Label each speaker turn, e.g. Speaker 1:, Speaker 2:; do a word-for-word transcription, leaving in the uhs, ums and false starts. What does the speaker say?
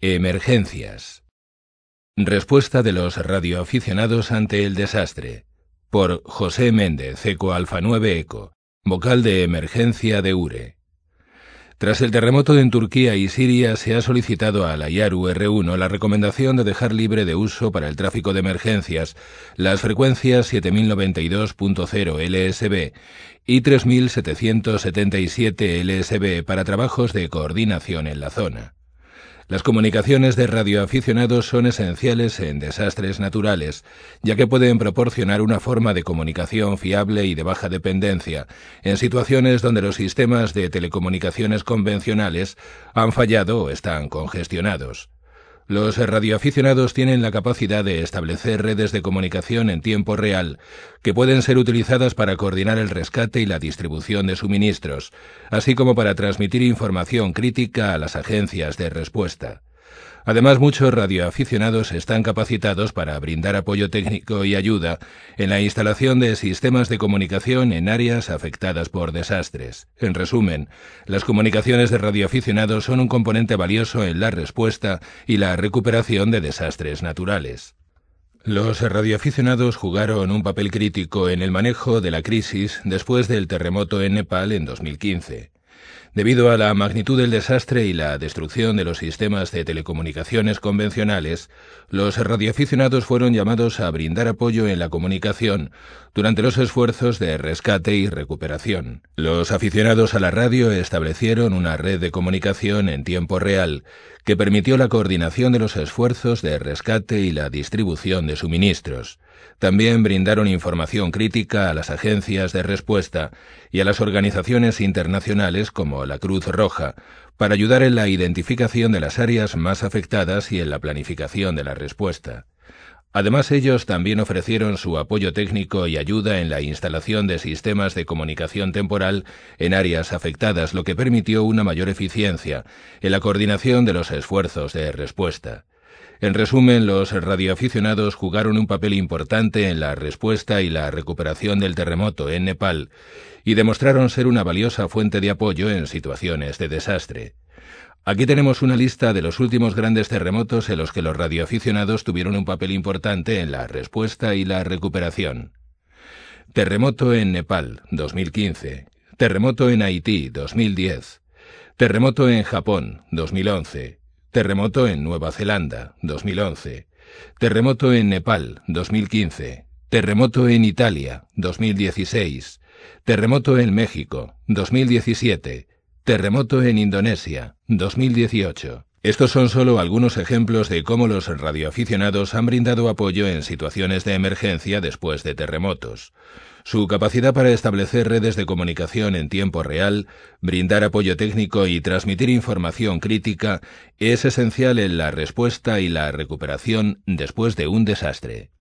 Speaker 1: Emergencias. Respuesta de los radioaficionados ante el desastre. Por José Méndez, Eco Alfa nueve Eco, vocal de emergencia de U R E. Tras el terremoto en Turquía y Siria, se ha solicitado a la IARU R uno la recomendación de dejar libre de uso para el tráfico de emergencias las frecuencias siete mil noventa y dos punto cero L S B y tres mil setecientos setenta y siete L S B para trabajos de coordinación en la zona. Las comunicaciones de radioaficionados son esenciales en desastres naturales, ya que pueden proporcionar una forma de comunicación fiable y de baja dependencia en situaciones donde los sistemas de telecomunicaciones convencionales han fallado o están congestionados. Los radioaficionados tienen la capacidad de establecer redes de comunicación en tiempo real que pueden ser utilizadas para coordinar el rescate y la distribución de suministros, así como para transmitir información crítica a las agencias de respuesta. Además, muchos radioaficionados están capacitados para brindar apoyo técnico y ayuda en la instalación de sistemas de comunicación en áreas afectadas por desastres. En resumen, las comunicaciones de radioaficionados son un componente valioso en la respuesta y la recuperación de desastres naturales. Los radioaficionados jugaron un papel crítico en el manejo de la crisis después del terremoto en Nepal en dos mil quince. Debido a la magnitud del desastre y la destrucción de los sistemas de telecomunicaciones convencionales, los radioaficionados fueron llamados a brindar apoyo en la comunicación durante los esfuerzos de rescate y recuperación. Los aficionados a la radio establecieron una red de comunicación en tiempo real que permitió la coordinación de los esfuerzos de rescate y la distribución de suministros. También brindaron información crítica a las agencias de respuesta y a las organizaciones internacionales como la Cruz Roja para ayudar en la identificación de las áreas más afectadas y en la planificación de la respuesta. Además, ellos también ofrecieron su apoyo técnico y ayuda en la instalación de sistemas de comunicación temporal en áreas afectadas, lo que permitió una mayor eficiencia en la coordinación de los esfuerzos de respuesta. En resumen, los radioaficionados jugaron un papel importante en la respuesta y la recuperación del terremoto en Nepal y demostraron ser una valiosa fuente de apoyo en situaciones de desastre. Aquí tenemos una lista de los últimos grandes terremotos en los que los radioaficionados tuvieron un papel importante en la respuesta y la recuperación. Terremoto en Nepal, dos mil quince. Terremoto en Haití, dos mil diez. Terremoto en Japón, dos mil once. Terremoto en Nueva Zelanda, dos mil once. Terremoto en Nepal, dos mil quince. Terremoto en Italia, dos mil dieciséis. Terremoto en México, dos mil diecisiete. Terremoto en Indonesia, dos mil dieciocho. Estos son solo algunos ejemplos de cómo los radioaficionados han brindado apoyo en situaciones de emergencia después de terremotos. Su capacidad para establecer redes de comunicación en tiempo real, brindar apoyo técnico y transmitir información crítica es esencial en la respuesta y la recuperación después de un desastre.